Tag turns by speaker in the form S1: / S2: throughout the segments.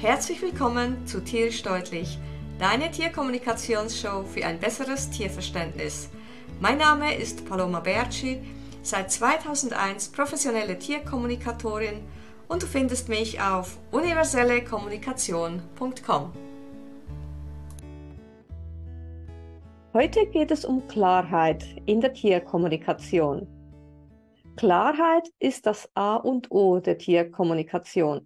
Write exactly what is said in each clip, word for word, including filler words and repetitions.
S1: Herzlich willkommen zu Tierisch Deutlich, deine Tierkommunikationsshow für ein besseres Tierverständnis. Mein Name ist Paloma Berci, seit zweitausendeins professionelle Tierkommunikatorin und du findest mich auf universelle kommunikation punkt com. Heute geht es um Klarheit in der Tierkommunikation. Klarheit ist das A und O der Tierkommunikation.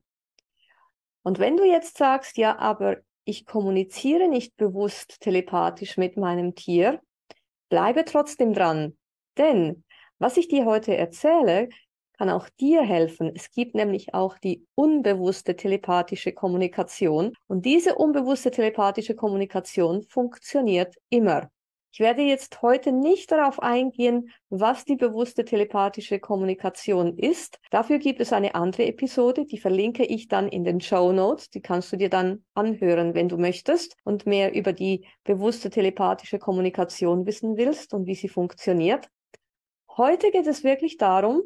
S1: Und wenn du jetzt sagst, ja, aber ich kommuniziere nicht bewusst telepathisch mit meinem Tier, bleibe trotzdem dran. Denn was ich dir heute erzähle, kann auch dir helfen. Es gibt nämlich auch die unbewusste telepathische Kommunikation. Und diese unbewusste telepathische Kommunikation funktioniert immer. Ich werde jetzt heute nicht darauf eingehen, was die bewusste telepathische Kommunikation ist. Dafür gibt es eine andere Episode, die verlinke ich dann in den Shownotes. Die kannst du dir dann anhören, wenn du möchtest und mehr über die bewusste telepathische Kommunikation wissen willst und wie sie funktioniert. Heute geht es wirklich darum,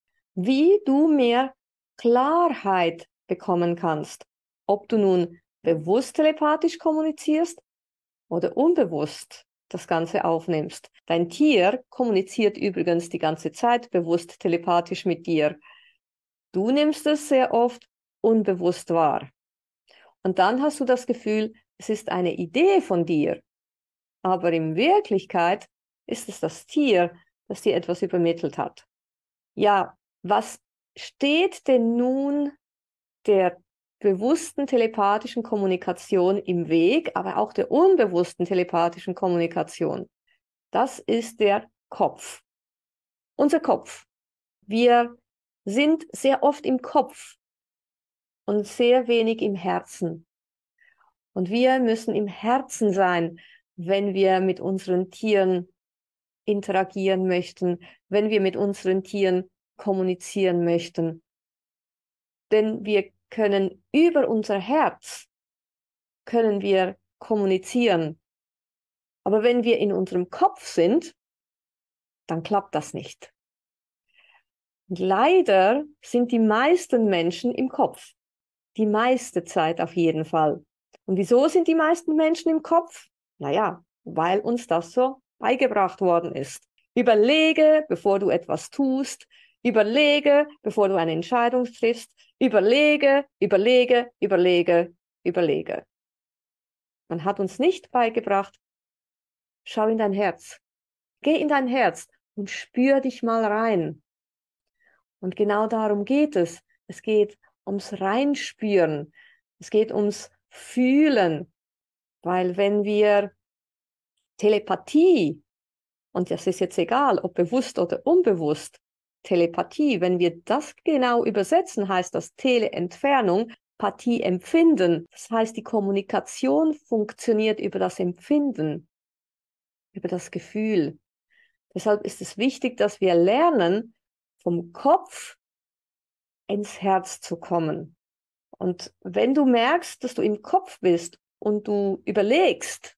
S1: wie du mehr Klarheit bekommen kannst. Ob du nun bewusst telepathisch kommunizierst oder unbewusst das Ganze aufnimmst. Dein Tier kommuniziert übrigens die ganze Zeit bewusst telepathisch mit dir. Du nimmst es sehr oft unbewusst wahr. Und dann hast du das Gefühl, es ist eine Idee von dir. Aber in Wirklichkeit ist es das Tier, das dir etwas übermittelt hat. Ja, was steht denn nun der bewussten telepathischen Kommunikation im Weg, aber auch der unbewussten telepathischen Kommunikation? Das ist der Kopf. Unser Kopf. Wir sind sehr oft im Kopf und sehr wenig im Herzen. Und wir müssen im Herzen sein, wenn wir mit unseren Tieren interagieren möchten, wenn wir mit unseren Tieren kommunizieren möchten. Denn wir können über unser Herz, können wir kommunizieren. Aber wenn wir in unserem Kopf sind, dann klappt das nicht. Und leider sind die meisten Menschen im Kopf. Die meiste Zeit auf jeden Fall. Und wieso sind die meisten Menschen im Kopf? Naja, weil uns das so beigebracht worden ist. Überlege, bevor du etwas tust. Überlege, bevor du eine Entscheidung triffst. Überlege, überlege, überlege, überlege. Man hat uns nicht beigebracht, schau in dein Herz. Geh in dein Herz und spür dich mal rein. Und genau darum geht es. Es geht ums Reinspüren. Es geht ums Fühlen. Weil wenn wir Telepathie, und das ist jetzt egal, ob bewusst oder unbewusst, Telepathie, wenn wir das genau übersetzen, heißt das Teleentfernung, Pathie empfinden. Das heißt, die Kommunikation funktioniert über das Empfinden, über das Gefühl. Deshalb ist es wichtig, dass wir lernen, vom Kopf ins Herz zu kommen. Und wenn du merkst, dass du im Kopf bist und du überlegst,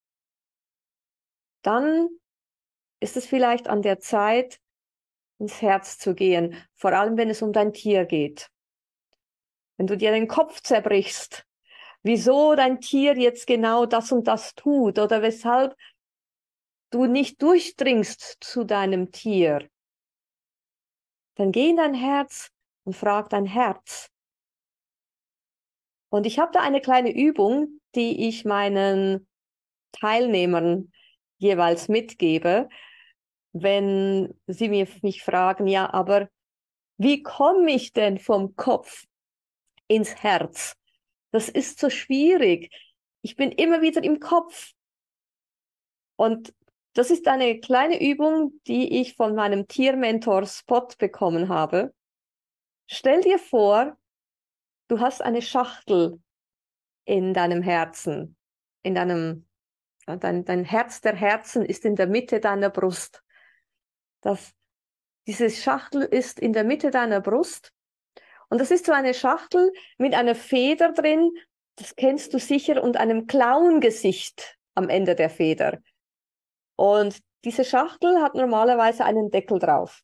S1: dann ist es vielleicht an der Zeit, ins Herz zu gehen, vor allem wenn es um dein Tier geht. Wenn du dir den Kopf zerbrichst, wieso dein Tier jetzt genau das und das tut oder weshalb du nicht durchdringst zu deinem Tier, dann geh in dein Herz und frag dein Herz. Und ich habe da eine kleine Übung, die ich meinen Teilnehmern jeweils mitgebe, wenn sie mir, mich fragen, ja, aber wie komme ich denn vom Kopf ins Herz? Das ist so schwierig. Ich bin immer wieder im Kopf. Und das ist eine kleine Übung, die ich von meinem Tiermentor Spot bekommen habe. Stell dir vor, du hast eine Schachtel in deinem Herzen, in deinem, dein, dein Herz der Herzen ist in der Mitte deiner Brust. Das, diese Schachtel ist in der Mitte deiner Brust. Und das ist so eine Schachtel mit einer Feder drin, das kennst du sicher, und einem Clown-Gesicht am Ende der Feder. Und diese Schachtel hat normalerweise einen Deckel drauf.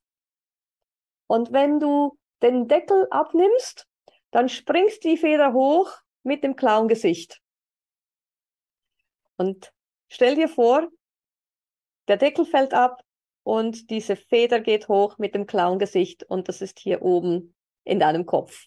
S1: Und wenn du den Deckel abnimmst, dann springst die Feder hoch mit dem Clown-Gesicht. Und stell dir vor, der Deckel fällt ab und diese Feder geht hoch mit dem Clown-Gesicht und das ist hier oben in deinem Kopf.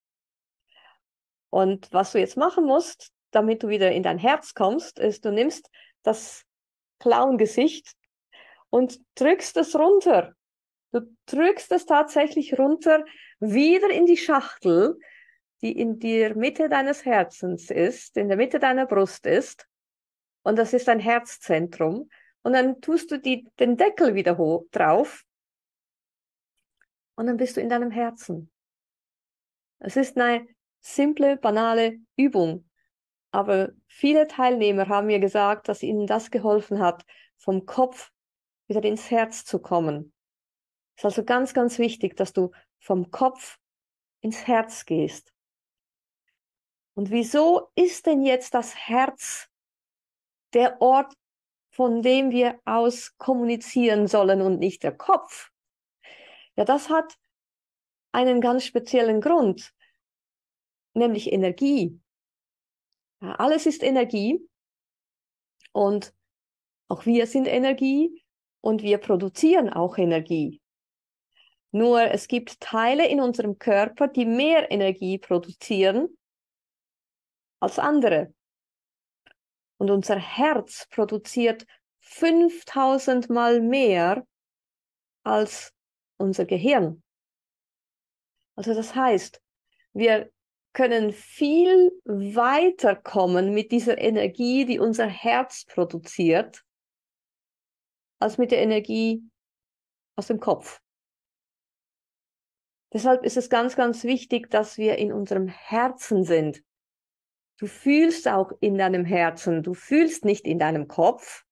S1: Und was du jetzt machen musst, damit du wieder in dein Herz kommst, ist, du nimmst das Clown-Gesicht und drückst es runter. Du drückst es tatsächlich runter, wieder in die Schachtel, die in der Mitte deines Herzens ist, in der Mitte deiner Brust ist. Und das ist dein Herzzentrum. Und dann tust du die, den Deckel wieder hoch, drauf. Und dann bist du in deinem Herzen. Es ist eine simple, banale Übung. Aber viele Teilnehmer haben mir gesagt, dass ihnen das geholfen hat, vom Kopf wieder ins Herz zu kommen. Es ist also ganz, ganz wichtig, dass du vom Kopf ins Herz gehst. Und wieso ist denn jetzt das Herz der Ort, von dem wir aus kommunizieren sollen und nicht der Kopf? Ja, das hat einen ganz speziellen Grund, nämlich Energie. Ja, alles ist Energie und auch wir sind Energie und wir produzieren auch Energie. Nur es gibt Teile in unserem Körper, die mehr Energie produzieren als andere. Und unser Herz produziert fünftausend Mal mehr als unser Gehirn. Also das heißt, wir können viel weiter kommen mit dieser Energie, die unser Herz produziert, als mit der Energie aus dem Kopf. Deshalb ist es ganz, ganz wichtig, dass wir in unserem Herzen sind. Du fühlst auch in deinem Herzen, du fühlst nicht in deinem Kopf.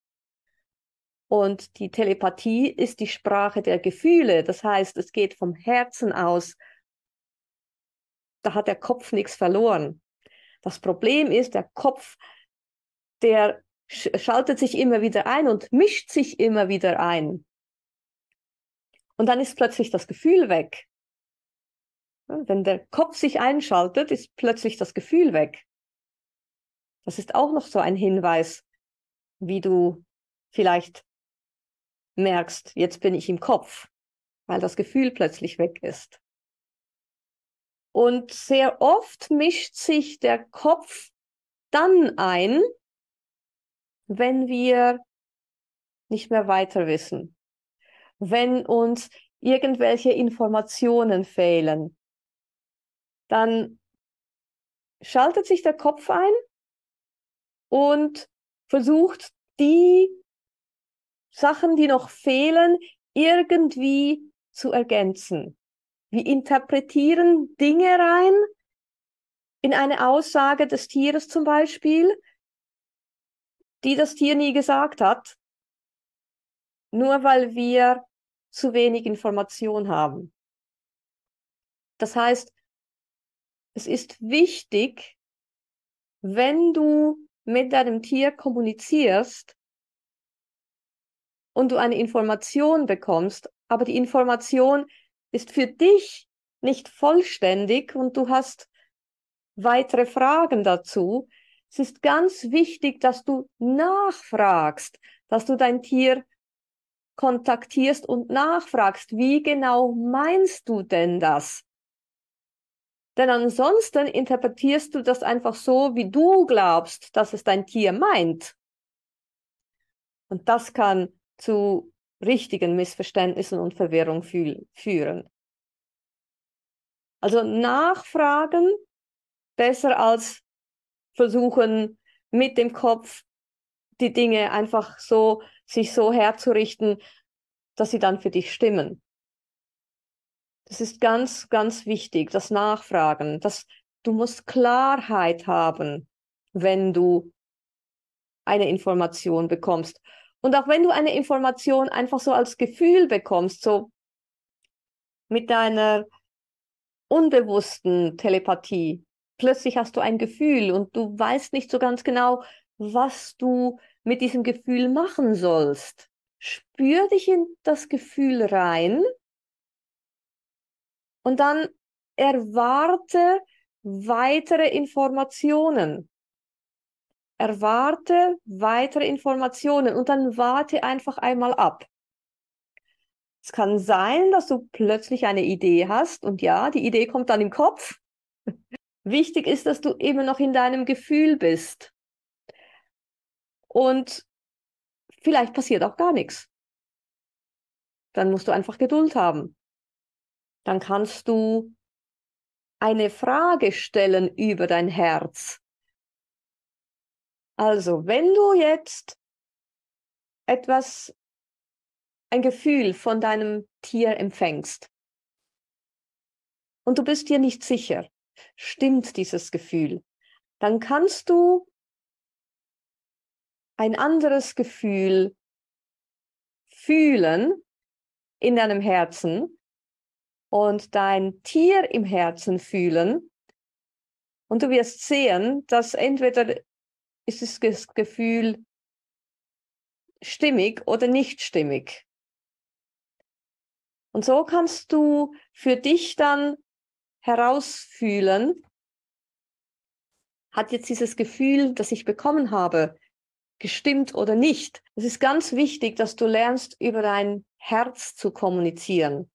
S1: Und die Telepathie ist die Sprache der Gefühle. Das heißt, es geht vom Herzen aus. Da hat der Kopf nichts verloren. Das Problem ist, der Kopf, der sch- schaltet sich immer wieder ein und mischt sich immer wieder ein. Und dann ist plötzlich das Gefühl weg. Wenn der Kopf sich einschaltet, ist plötzlich das Gefühl weg. Das ist auch noch so ein Hinweis, wie du vielleicht merkst, jetzt bin ich im Kopf, weil das Gefühl plötzlich weg ist. Und sehr oft mischt sich der Kopf dann ein, wenn wir nicht mehr weiter wissen, wenn uns irgendwelche Informationen fehlen. Dann schaltet sich der Kopf ein und versucht, die Sachen, die noch fehlen, irgendwie zu ergänzen. Wir interpretieren Dinge rein in eine Aussage des Tieres zum Beispiel, die das Tier nie gesagt hat, nur weil wir zu wenig Information haben. Das heißt, es ist wichtig, wenn du mit deinem Tier kommunizierst und du eine Information bekommst, aber die Information ist für dich nicht vollständig und du hast weitere Fragen dazu. Es ist ganz wichtig, dass du nachfragst, dass du dein Tier kontaktierst und nachfragst, wie genau meinst du denn das? Denn ansonsten interpretierst du das einfach so, wie du glaubst, dass es dein Tier meint. Und das kann zu richtigen Missverständnissen und Verwirrung fü- führen. Also nachfragen, besser als versuchen, mit dem Kopf die Dinge einfach so, sich so herzurichten, dass sie dann für dich stimmen. Das ist ganz, ganz wichtig, das Nachfragen. Das, du musst Klarheit haben, wenn du eine Information bekommst. Und auch wenn du eine Information einfach so als Gefühl bekommst, so mit deiner unbewussten Telepathie, plötzlich hast du ein Gefühl und du weißt nicht so ganz genau, was du mit diesem Gefühl machen sollst. Spür dich in das Gefühl rein und dann erwarte, weitere Informationen. Erwarte weitere Informationen und dann warte einfach einmal ab. Es kann sein, dass du plötzlich eine Idee hast und ja, die Idee kommt dann im Kopf. Wichtig ist, dass du immer noch in deinem Gefühl bist. Und vielleicht passiert auch gar nichts. Dann musst du einfach Geduld haben. Dann kannst du eine Frage stellen über dein Herz. Also, wenn du jetzt etwas, ein Gefühl von deinem Tier empfängst und du bist dir nicht sicher, stimmt dieses Gefühl, dann kannst du ein anderes Gefühl fühlen in deinem Herzen und dein Tier im Herzen fühlen und du wirst sehen, dass entweder ist das Gefühl stimmig oder nicht stimmig. Und so kannst du für dich dann herausfühlen, hat jetzt dieses Gefühl, das ich bekommen habe, gestimmt oder nicht. Es ist ganz wichtig, dass du lernst, über dein Herz zu kommunizieren.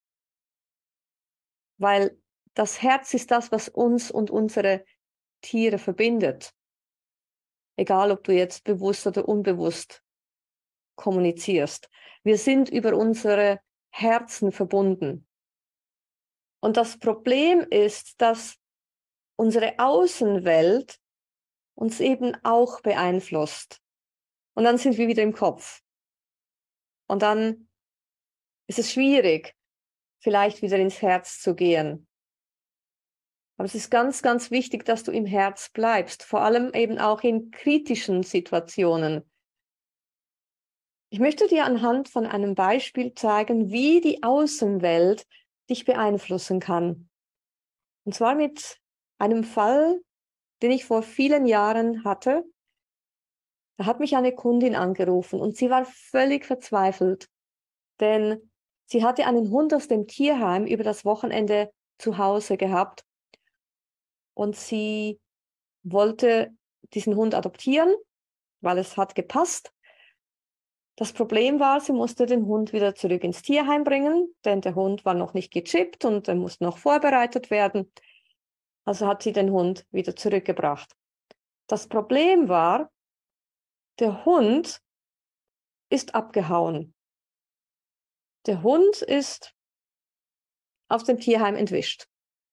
S1: Weil das Herz ist das, was uns und unsere Tiere verbindet. Egal, ob du jetzt bewusst oder unbewusst kommunizierst. Wir sind über unsere Herzen verbunden. Und das Problem ist, dass unsere Außenwelt uns eben auch beeinflusst. Und dann sind wir wieder im Kopf. Und dann ist es schwierig, vielleicht wieder ins Herz zu gehen. Aber es ist ganz, ganz wichtig, dass du im Herz bleibst, vor allem eben auch in kritischen Situationen. Ich möchte dir anhand von einem Beispiel zeigen, wie die Außenwelt dich beeinflussen kann. Und zwar mit einem Fall, den ich vor vielen Jahren hatte. Da hat mich eine Kundin angerufen und sie war völlig verzweifelt, denn sie hatte einen Hund aus dem Tierheim über das Wochenende zu Hause gehabt und sie wollte diesen Hund adoptieren, weil es hat gepasst. Das Problem war, sie musste den Hund wieder zurück ins Tierheim bringen, denn der Hund war noch nicht gechippt und er musste noch vorbereitet werden. Also hat sie den Hund wieder zurückgebracht. Das Problem war, der Hund ist abgehauen. Der Hund ist aus dem Tierheim entwischt.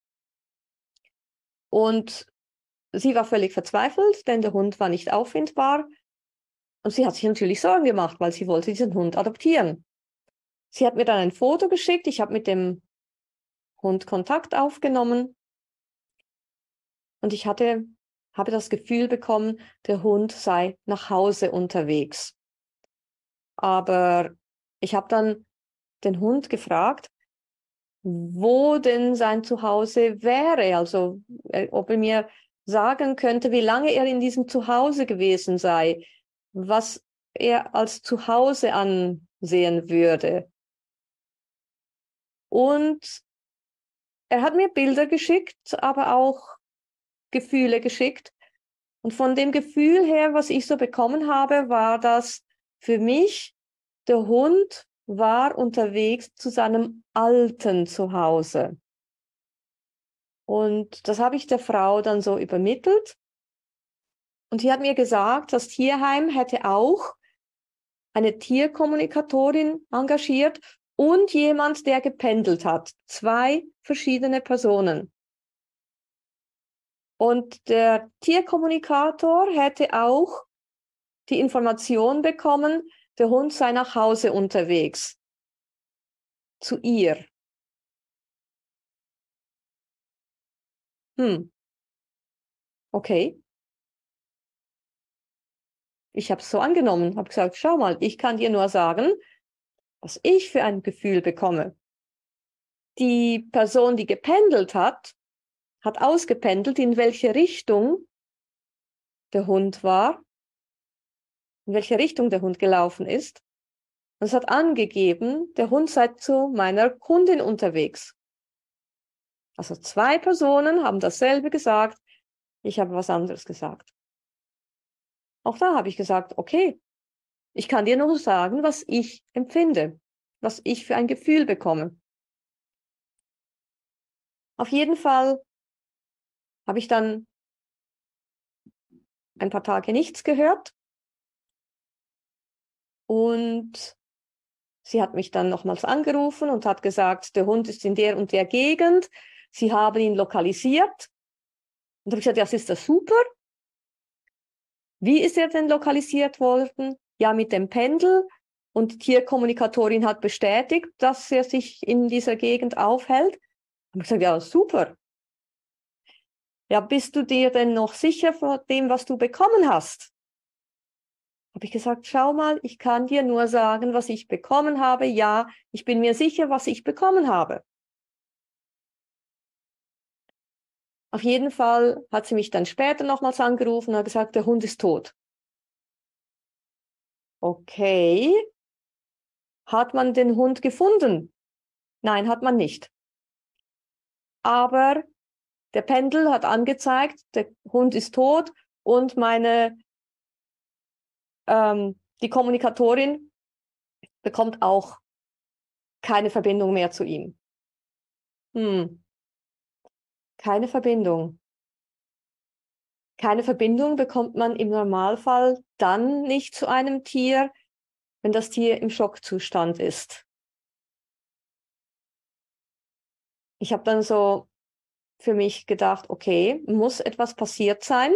S1: Und sie war völlig verzweifelt, denn der Hund war nicht auffindbar. Und sie hat sich natürlich Sorgen gemacht, weil sie wollte diesen Hund adoptieren. Sie hat mir dann ein Foto geschickt. Ich habe mit dem Hund Kontakt aufgenommen. Und ich hatte, habe das Gefühl bekommen, der Hund sei nach Hause unterwegs. Aber ich habe dann den Hund gefragt, wo denn sein Zuhause wäre. Also ob er mir sagen könnte, wie lange er in diesem Zuhause gewesen sei, was er als Zuhause ansehen würde. Und er hat mir Bilder geschickt, aber auch Gefühle geschickt. Und von dem Gefühl her, was ich so bekommen habe, war das für mich, der Hund war unterwegs zu seinem alten Zuhause. Und das habe ich der Frau dann so übermittelt. Und sie hat mir gesagt, das Tierheim hätte auch eine Tierkommunikatorin engagiert und jemand, der gependelt hat. Zwei verschiedene Personen. Und der Tierkommunikator hätte auch die Information bekommen, der Hund sei nach Hause unterwegs. Zu ihr. Hm. Okay. Ich habe es so angenommen, habe gesagt, schau mal, ich kann dir nur sagen, was ich für ein Gefühl bekomme. Die Person, die gependelt hat, hat ausgependelt, in welche Richtung der Hund war, in welche Richtung der Hund gelaufen ist. Und es hat angegeben, der Hund sei zu meiner Kundin unterwegs. Also zwei Personen haben dasselbe gesagt, ich habe was anderes gesagt. Auch da habe ich gesagt, okay, ich kann dir nur sagen, was ich empfinde, was ich für ein Gefühl bekomme. Auf jeden Fall habe ich dann ein paar Tage nichts gehört und sie hat mich dann nochmals angerufen und hat gesagt, der Hund ist in der und der Gegend, sie haben ihn lokalisiert. Und habe ich gesagt, ja, das ist das super. Wie ist er denn lokalisiert worden? Ja, mit dem Pendel. Und die Tierkommunikatorin hat bestätigt, dass er sich in dieser Gegend aufhält. Habe ich gesagt, ja, super. Ja, bist du dir denn noch sicher von dem, was du bekommen hast? Habe ich gesagt, schau mal, ich kann dir nur sagen, was ich bekommen habe. Ja, ich bin mir sicher, was ich bekommen habe. Auf jeden Fall hat sie mich dann später nochmals angerufen und hat gesagt, der Hund ist tot. Okay. Hat man den Hund gefunden? Nein, hat man nicht. Aber der Pendel hat angezeigt, der Hund ist tot und meine, ähm, die Kommunikatorin bekommt auch keine Verbindung mehr zu ihm. Hm, keine Verbindung. Keine Verbindung bekommt man im Normalfall dann nicht zu einem Tier, wenn das Tier im Schockzustand ist. Ich habe dann so für mich gedacht, okay, muss etwas passiert sein.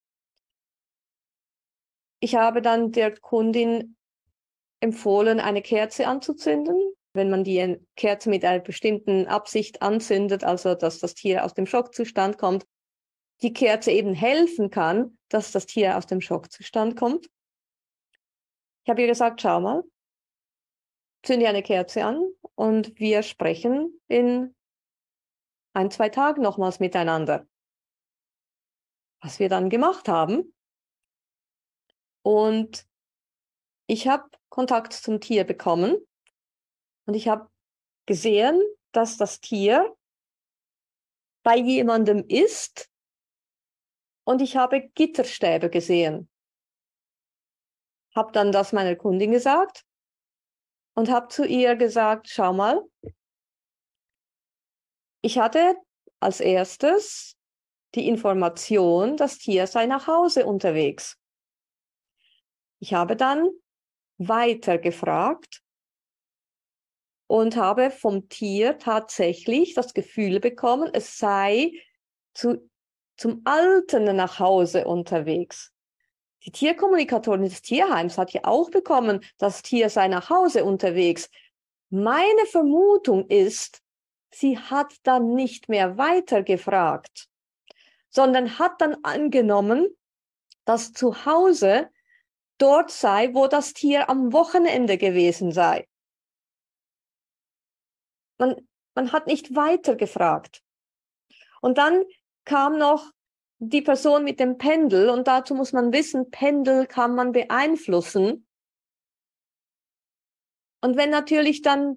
S1: Ich habe dann der Kundin empfohlen, eine Kerze anzuzünden. Wenn man die Kerze mit einer bestimmten Absicht anzündet, also dass das Tier aus dem Schockzustand kommt, die Kerze eben helfen kann, dass das Tier aus dem Schockzustand kommt. Ich habe ihr gesagt, schau mal, zünde eine Kerze an und wir sprechen in ein, zwei Tagen nochmals miteinander. Was wir dann gemacht haben. Und ich habe Kontakt zum Tier bekommen und ich habe gesehen, dass das Tier bei jemandem ist und ich habe Gitterstäbe gesehen. Habe dann das meiner Kundin gesagt und habe zu ihr gesagt, schau mal, ich hatte als erstes die Information, das Tier sei nach Hause unterwegs. Ich habe dann weiter gefragt und habe vom Tier tatsächlich das Gefühl bekommen, es sei zu, zum Alten nach Hause unterwegs. Die Tierkommunikatorin des Tierheims hat ja auch bekommen, das Tier sei nach Hause unterwegs. Meine Vermutung ist, sie hat dann nicht mehr weiter gefragt, sondern hat dann angenommen, dass zu Hause dort sei, wo das Tier am Wochenende gewesen sei. Man, man hat nicht weiter gefragt. Und dann kam noch die Person mit dem Pendel und dazu muss man wissen, Pendel kann man beeinflussen. Und wenn natürlich dann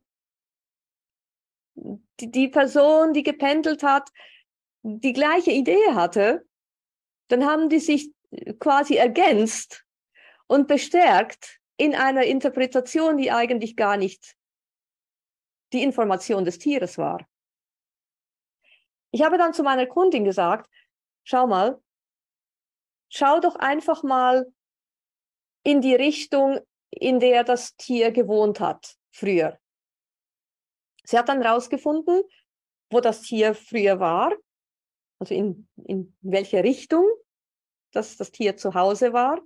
S1: die, die Person, die gependelt hat, die gleiche Idee hatte, dann haben die sich quasi ergänzt und bestärkt in einer Interpretation, die eigentlich gar nicht die Information des Tieres war. Ich habe dann zu meiner Kundin gesagt, schau mal, schau doch einfach mal in die Richtung, in der das Tier gewohnt hat, früher. Sie hat dann herausgefunden, wo das Tier früher war, also in, in welche Richtung das, das Tier zu Hause war,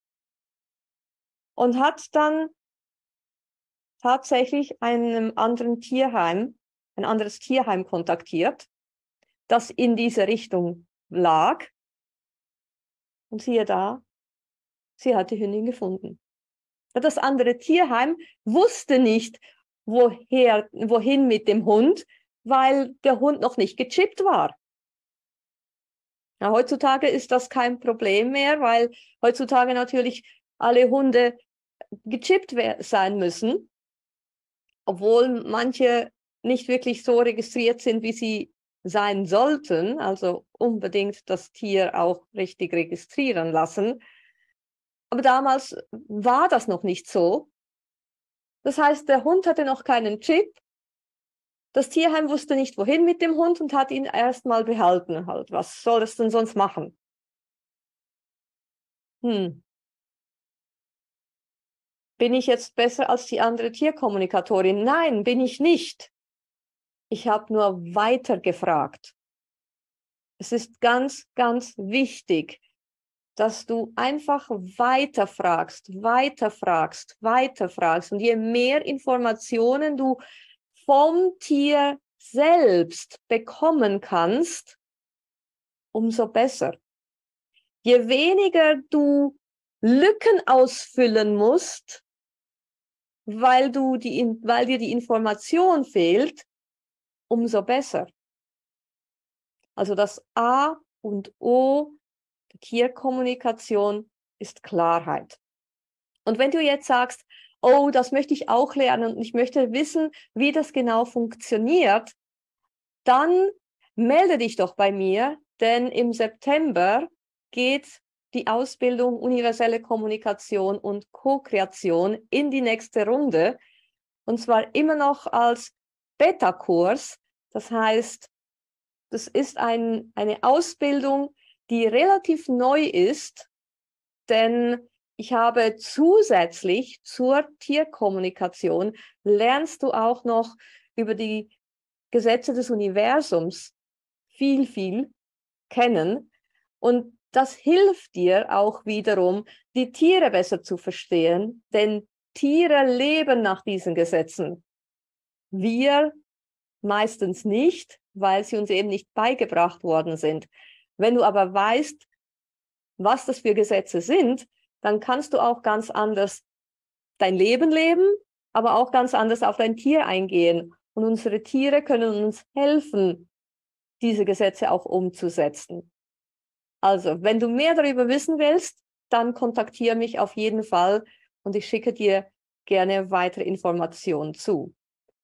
S1: und hat dann tatsächlich einem anderen Tierheim, ein anderes Tierheim kontaktiert, das in diese Richtung lag. Und siehe da, sie hat die Hündin gefunden. Das andere Tierheim wusste nicht, woher, wohin mit dem Hund, weil der Hund noch nicht gechippt war. Ja, heutzutage ist das kein Problem mehr, weil heutzutage natürlich alle Hunde gechippt sein müssen, obwohl manche nicht wirklich so registriert sind, wie sie sein sollten, also unbedingt das Tier auch richtig registrieren lassen. Aber damals war das noch nicht so. Das heißt, der Hund hatte noch keinen Chip. Das Tierheim wusste nicht, wohin mit dem Hund und hat ihn erstmal behalten. Halt. Was soll es denn sonst machen? Hm. Bin ich jetzt besser als die andere Tierkommunikatorin? Nein, bin ich nicht. Ich habe nur weiter gefragt. Es ist ganz, ganz wichtig, dass du einfach weiterfragst, weiterfragst, weiterfragst. Und je mehr Informationen du vom Tier selbst bekommen kannst, umso besser. Je weniger du Lücken ausfüllen musst, weil, du die, weil dir die Information fehlt, umso besser. Also das A und O der Tierkommunikation ist Klarheit. Und wenn du jetzt sagst, oh, das möchte ich auch lernen und ich möchte wissen, wie das genau funktioniert, dann melde dich doch bei mir, denn im September geht die Ausbildung Universelle Kommunikation und Co-Kreation in die nächste Runde. Und zwar immer noch als Beta-Kurs. Das heißt, das ist ein, eine Ausbildung, die relativ neu ist, denn ich habe zusätzlich zur Tierkommunikation, lernst du auch noch über die Gesetze des Universums viel, viel kennen. Und das hilft dir auch wiederum, die Tiere besser zu verstehen, denn Tiere leben nach diesen Gesetzen. Wir meistens nicht, weil sie uns eben nicht beigebracht worden sind. Wenn du aber weißt, was das für Gesetze sind, dann kannst du auch ganz anders dein Leben leben, aber auch ganz anders auf dein Tier eingehen. Und unsere Tiere können uns helfen, diese Gesetze auch umzusetzen. Also, wenn du mehr darüber wissen willst, dann kontaktiere mich auf jeden Fall und ich schicke dir gerne weitere Informationen zu.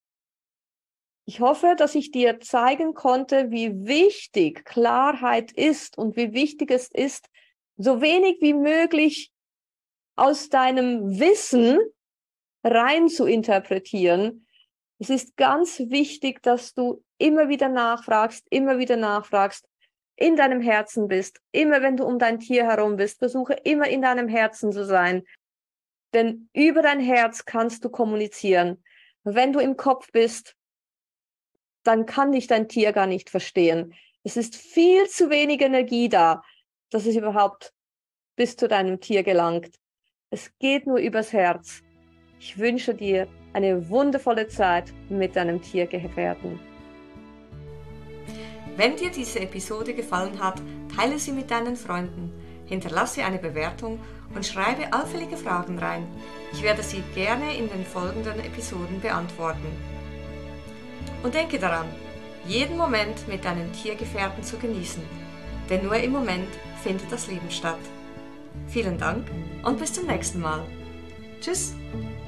S1: Ich hoffe, dass ich dir zeigen konnte, wie wichtig Klarheit ist und wie wichtig es ist, so wenig wie möglich aus deinem Wissen rein zu interpretieren. Es ist ganz wichtig, dass du immer wieder nachfragst, immer wieder nachfragst, in deinem Herzen bist, immer wenn du um dein Tier herum bist, versuche immer in deinem Herzen zu sein, denn über dein Herz kannst du kommunizieren. Wenn du im Kopf bist, dann kann dich dein Tier gar nicht verstehen. Es ist viel zu wenig Energie da, dass es überhaupt bis zu deinem Tier gelangt. Es geht nur übers Herz. Ich wünsche dir eine wundervolle Zeit mit deinem Tiergefährten.
S2: Wenn dir diese Episode gefallen hat, teile sie mit deinen Freunden, hinterlasse eine Bewertung und schreibe allfällige Fragen rein. Ich werde sie gerne in den folgenden Episoden beantworten. Und denke daran, jeden Moment mit deinen Tiergefährten zu genießen, denn nur im Moment findet das Leben statt. Vielen Dank und bis zum nächsten Mal. Tschüss!